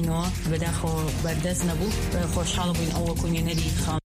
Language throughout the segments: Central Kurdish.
نتانیاهو بداخل بردز نبود خوشحال بین او کنی نری خان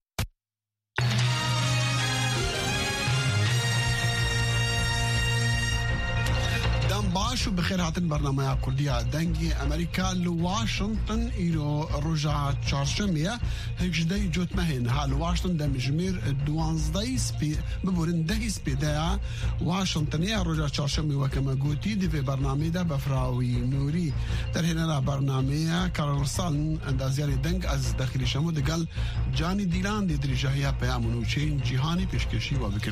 باشو بخير هاتن برنامج كردية دنجي أمريكا لواشنطن إلو رجع تشارشمية هجدي جوت مهين هالواشنطن دم جمير دوانزداي سبي ببورن دهي سبيدايا واشنطنية رجع تشارشمية وكما قوتي دي في برنامج ده بفراوي نوري ترهنا برنامج كارل سالن اندازياري دنج از داخلي شمو دقال جاني ديلان دي درجاهية بيامونوشين جيهاني بيشكشي وبكر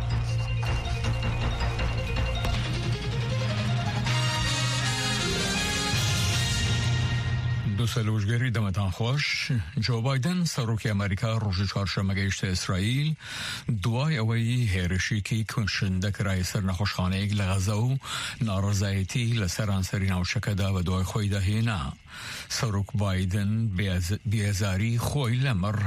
دو سلوشگری دمتان خوش. جو بایدن سروکی امریکا روز چهارشنبه گشت اسرائیل دوای اوی هرشی کی کنشنده کرای سر نخوشخانه ایگ لغزه و نارضایتی لسرانسری نوشکده و دوای خوی دهینا. سروک بایدن بیازاری خوی لمر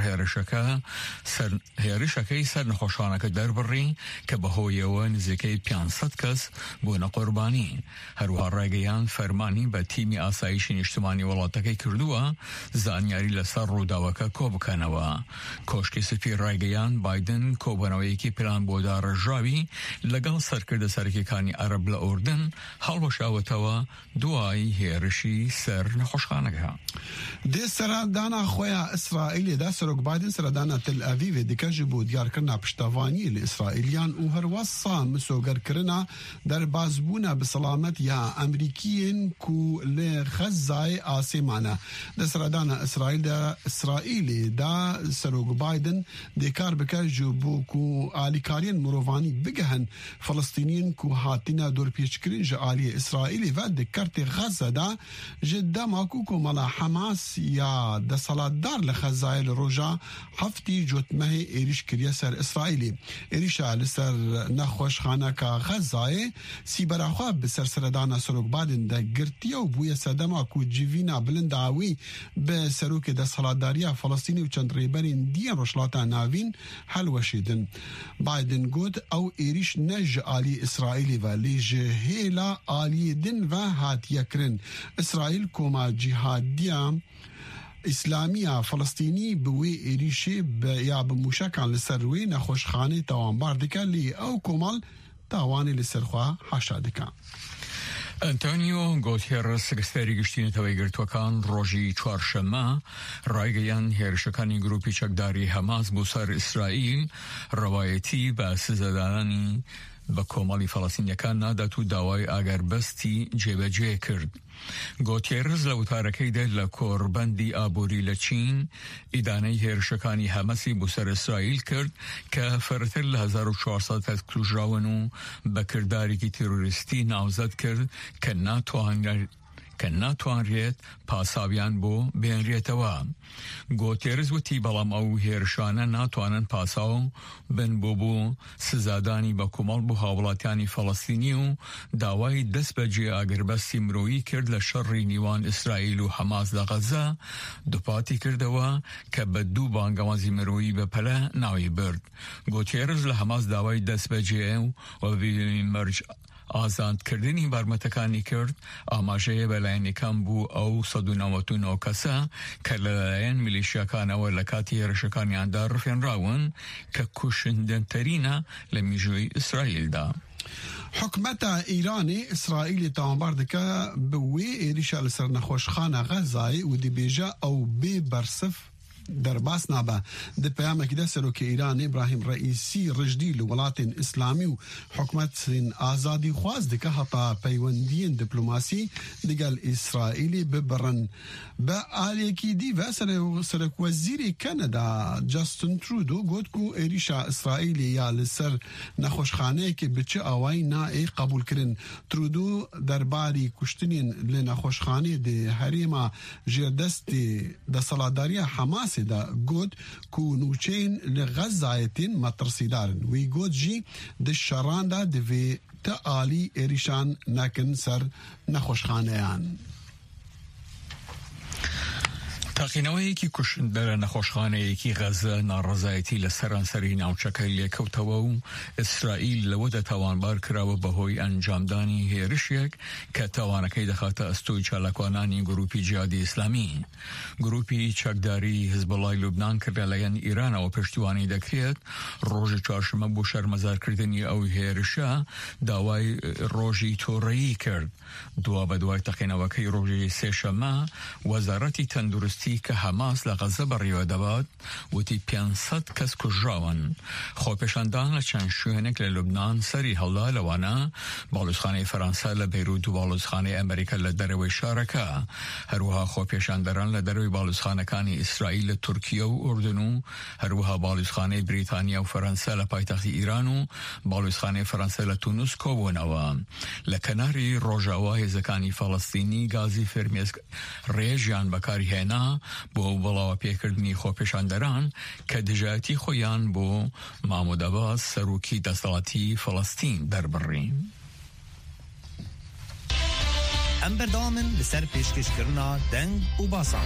هرشکی سر نخوشخانه که در بری که به هوی و نزدیکی 500 کس بونه قربانی. هروها رایگیان فرمانی به تیمی آسایشی اجتماعی ولاتکی کردووە زانیاری لەسەر ڕووداوەکە کۆبکەنەوە. کۆشکی سپی ڕایگەیان بایدن کۆبوونەوەیەکی پلان بۆ داڕژاوی لەگەڵ سەرکردە سەرەکیەکانی عەرەب لە ئوردن هەڵوەشاوەتەوە دوای هێرشی سەر نەخۆشخانەکە. دێ سەردانا خۆیان ئیسرائیلێدا سەرۆک بایدن سەردانا تل ئەڤیڤێ دکەژی بۆ دیارکردنا پشتەوانی لە ئیسرائیلیان و هەروەسا مسۆگەرکردنا دەربازبوونا بسەلامەت یا ئەمریکیین کو لێ خەزای ئاسێمانە د سەردانا ئیسرائیلی دا سەرۆک بایدن دێکار بکە جو بۆ کو ئالیکاریên مرۆڤانî bigehen فلستینین کو هاتینا دۆرپێچکردن ji aliyê İsraîlê ve di kertê Xeze da ji dema ku komala Hamas ya desalatdar li Xezayê li roja heftî cotmehê êriş kiriye ser İsraîlê. Êrişa li ser nexweşxaneka Xezayê sîbera xwe bi ser serdana Serok Biden de girtiye û bûye sedema ku civîna bilinda wî bi serokê desalatdariya Falastînê û çend rêberên diyên rojhilata navîn helweşîdin. Biden got ew êriş ne ji aliyê İsraîlê ve lê ji hêla aliyê din ve hatiye kirin. İsraîl koma cihadiya İslamiya Falastînî bi wê êrişê ya bi mûşekan li ser wê nexweşxanê tawanbar dike lê ew komal tawanê li ser xwe heşa dike. ئەنتۆنیۆ گۆتێرس سکرتێری گشتینەتەوەی گرتوەکان ڕۆژی چوارشەممە ڕایگەیان هێرشەکانی گروپی چەکداری هەماس بۆ سەر ئیسرائیل ڕەوایەتی بە سزەدانانی بە کۆمەڵی فەڵەستینیەکان نادات و داوای ئاگەربەستی جێبەجێ کرد. گۆتێرز لە وتارەکەیدا لە کۆڕبەندی ئابووری لە چین ئیدانەی هێرشەکانی هەمەسی بۆ سەر ئیسرائیل کرد کە فەرتر لە 1400 کەس کوژراون و بە کردارێکی تێرۆریستی ناوزەد کرد کە ناتوانرێت پاساویان بۆ بێنرێتەوە. گۆتێرز وتی بەڵام ئەو هێرشانە ناتوانن پاساو بن بۆ سزادانی بە کۆمەڵ بۆ هاوڵاتیانی فەڵەستینی و داوای دەست بەجێ ئاگربەستی مرۆیی کرد لە شەڕی نیوان ئیسرائیل و هەماس لە غەزە دووپاتی کردەوە کە بە دوو بانگەوازی مرۆیی بەپەلە ناوی برد. گۆتێرز لە هەماس داوای دەست بەجێ و مەرج ئازادکردنی بارمەتەکانی کرد ئاماژەیە بەلایەنەکان بوو ئەو 199 کەسە کە لەلایەن میلیشیاکانەوە لە کاتی هێرشەکانیاندا ڕفێنراون کە کوشندنتەرینە لە میژووی ئیسرائیلدا. حکومەتە ئیرانی ئیسرائیلی تاوانبار دکە بە وێ ێریشە لەسەر نەخۆشخانە غەزایê û dibêje ew bê bersif derbas nabe. Di peyamekî de serokê Îranê İbrahim Reîsî rijdî li welatên İslamî û hikûmetên azadî xwaz dike heta peywendiyên diplomasî digel İsraîlê bibirin. Bi aliyekî dî ve Serokwezîrê Kanada Justin Trudeau got ku êrişa İsraîlê ya li ser nexweşxaneyekê bi çi awayî nayê qebûl kirin. Trudeau derbarî kuştinên li nexweşxanê di herêma jêrdestê desalatdariya Hamas da got ku nûçeyên li Xezayê tên metirsîdarin. Wî got jî di şeran da divê te alî êrişan nekin ser nexweşxaneyan. تاقینەوەیەکی کوشندە لە نەخۆشخانەیەکی غەزە ناڕەزایەتی لە سەرانسەری ناوچەکەی لێکەوتەوە و ئیسرائیل لەوەدا تاوانبار کراوە بەهۆی ئەنجامدانی هێرشێک کە تاوانەکەی دەخاتە ئەستۆی چالاکوانانی گروپی جیهادی ئیسلامی. گروپی چەکداری حیزبوڵای لوبنان کە لەلایەن ئیرانەوە پشتیوانی دەکرێت ڕۆژی چوارشەممە بۆ شەرمەزارکردنی ئەو هێرشە داوای ڕۆژی تۆڕەیی کرد. دوا بە دوای تەقینەوەکەی ڕۆژی سێشەممە وەزارەتی تەندروستی کە هەماس لە غەزە بەڕێوە دەبات وتی 500 کەس کوژراون. خۆپێشاندان لە چەند شوێنێک لە لوبنان سەری هەڵدا لەوانە باڵوسخانەی فەرەنسا لە بەیروت و باڵوسخانەی ئەمریکا لە دەرەوەی شارەکە. هەروەها خۆپێشاندەران لە دەرەوەی باڵوسخانەکانی ئیسرائیل لە تورکیە و ئوردن و هەروەها باڵوسخانەی بریتانیا و فەرەنسا لە پایتەختی ئیران و باڵوسخانەی فەرەنسا لە تونوس کۆبوونەوە. لە کەناری ڕۆژاوا هێزەکانی فەڵەستینی گازی فێرمێسک ڕێژیان بەکاری هێنا بۆ بڵاوە پێکردنی خۆپێشاندەران کە دژایەتی خۆیان بۆ مامۆد عەباس سەرۆکی دەسەڵاتی فەڵەستین دەربڕی. ئەم بەردەوامن لەسەر پێشکەشکردنا دەنگ و باسان.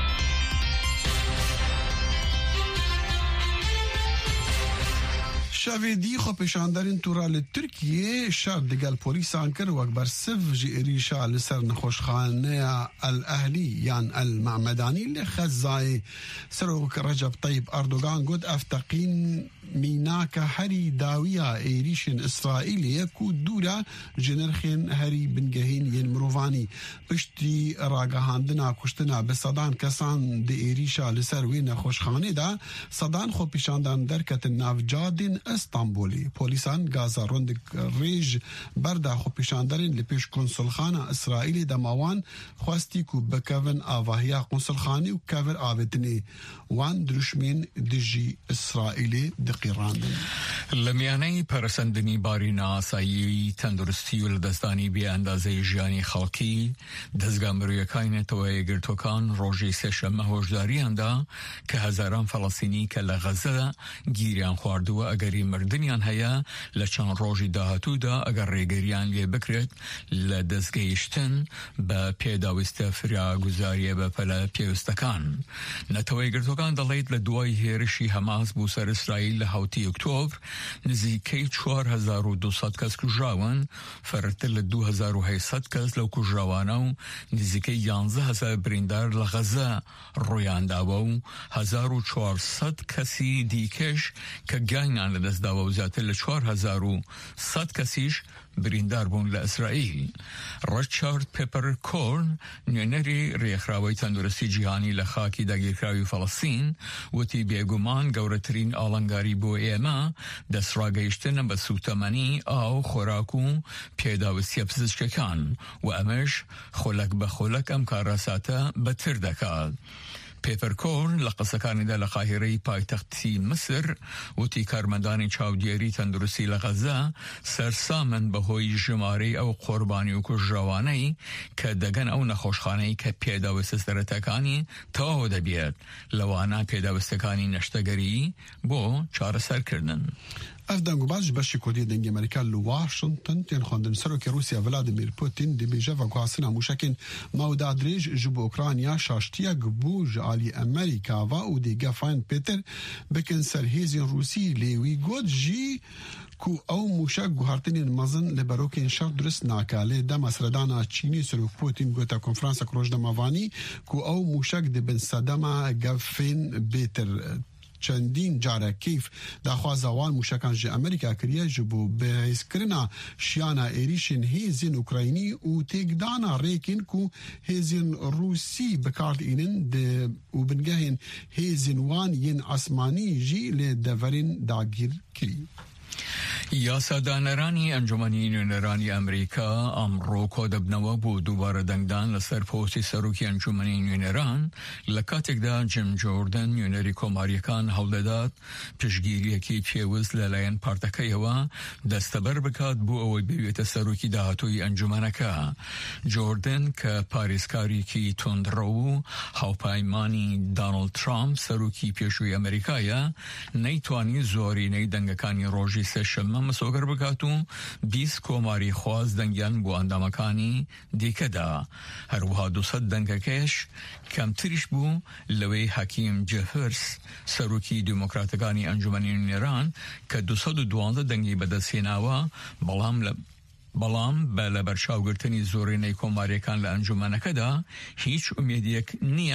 شاوێدی خۆپێشاندەرین تووڕا لە تورکیە شار دەگەل پۆلیسان کرد وەک بەرسڤ ژی عێریشا لەسەر نەخۆشخانەیە ئەلئەهلی یان ئەلمەعمەدانی لە خەزای سەرۆک ڕەجەب طەیب ئەردۆغان گوت ئەفتەقین میناکە هەری داویە عێریشن ئیسرائیلە و دوورە ji نرخên herî bingehîn yên mirovانî piştî ragihandina kuştina bi sedan kesan di êrîşa li ser wê nexweşxanê de sedan xwepêşandan derketin navcadên İstanbulê. Polîsan gaza rondik rêj berda xwepêşanderên li pêş konsulxana İsraîlê de mawan xwestî ku bikevin avahiya konsulxanî û kevir avêtinê wan dirûjmên dijî İsraîlê diqîrandin. لە میانەی پەرسەندنی بارینە ئاسایی تەندروستی و لە دەستانی بێئەندازەی ژیانی خەڵکی دەستگا مرویەکانی نەتەوە یەکگرتوەکان ڕۆژی سێشەممە هۆشداریاندا کە هەزاران فەڵەستینی کە لە غەزە گیریان خواردووە ئەگەری مردنیان هەیە لە چەند ڕۆژی داهاتوودا ئەگەر ڕێگەریان لێ بکرێت لە دەستگەیشتن بە پێداویستە فراگوزاریە بەپەلە پێویستەکان. نەتەوە یەکگرتوەکان دەڵێت لە دوای هێرشی هەماس بۆ سەر ئیسرائیل لە هەوتی ئۆکتۆبر نزیکەی 4200 کەس کوژراون، فەرتر لە 2800 کەس لەو کوژراوانە و نزیکەی 11000 بریندار لە غەزە ڕۆیانداوە و 1400 کەسی دیکەش کە گیانیان لەدەستداوە و زیاتر لە 4100 کەسیش بریندار بوون لە ئیسرائیل. ڕیچارد پێپەرکۆرن نوێنەری ڕێکخراوەی تەندروستی جیهانی لە خاکی داگیرکراوی فەڵەستین وتی بێگومان گەورەترین ئاڵنگاری بۆ ئێمە دەستڕاگەیشتنە بە سوتەمەنی ئاو خۆراک و پێداویستیە پزیشکەکان و ئەمەش خۆلەک بە خۆلەک ئەم کارەساتە بەتر دەکات. پێپەرکۆرن لە قسەکانیدا لە قاهیرەی پایتەختی مسر وتی کارمەندانی چاودێری تەندروستی لە غەزە سەرسامن بەهۆی ژمارەی ئەو قۆربانی و کوژراوانەی کە دەگەن ئەو نەخۆشخانەی کە پێداویستە سەرەتەکانی تەواو دەبێت لەوانە پێداویستەکانی نەشتەگەری بۆ چارەسەرکردن. Ev dengûbaj beşê Kurdî dengê Amerîka li Washington tên xwendin serokê Rûsya Vladimir Putin dibêje veguhasina mûşekên mawda dirêj ji bo Ukrayna şaştiya bû ji alî Amerîka va û dê gefayên pêtir bikin ser hêzên Rûsî lê wî got jî ku ew mûşek guhartinên mezin li berokên şer durist nake. Lê dema seredana Çînê Serok Putin gote konferansa Rojnamevanî ku ew mûşek dibin sedema gefên bêtir. چەندین جارە کەیف داخوازا وان موشەکان ji ئەمریکا کریە ji bo bihêzkirina şiyana êrîşên hêzên Ukraynî û têkdana rêkên ku hêzên Rûsî bikardînin û bingehên hêzên wan yên esmanî jî lê deverên dagîr kirî. یاسادانەرانی ئەنجومەنی نوێنەرانی ئەمریکا ئەمڕۆ کۆدەبنەوە بۆ دووبارە دەنگدان لەسەر پۆستی سەرۆکی ئەنجومەنی نوێنەران لە کاتێکدا جیم جۆردن نوێنەری کۆماریەکان هەوڵدەدات پشگیریەکی پێویست لەلایەن پارتەکەیەوە دەستەبەر بکات بۆ ئەوەی بوێتە سەرۆکی داهاتووی ئەنجومەنەکە. جۆردن کە پارێزکاریەکی تۆندڕە و هاوپایمانی دانڵد ترامپ سەرۆکی پێشووی ئەمریکایە نەیتوانی زۆرینەی دەنگەکانی ڕۆژی سێشەممە مسۆگەر بکات و 20 کۆماری خواز دەنگیان بۆ ئەندامەکانی دیکەدا. هەروەها 200 دەنگەکەش کەمتریش بوو لەوەی حەکیم جەفرس سەرۆکی دیموکراتەکانی ئەنجومەنی نێران کە 212 دەنگی بەدەستهێناوە بەڵام بە لە بەرچاوگرتنی زۆرینەی کۆماریەکان لە ئەنجومەنەکەدا هیچ ئومێدیەک نییە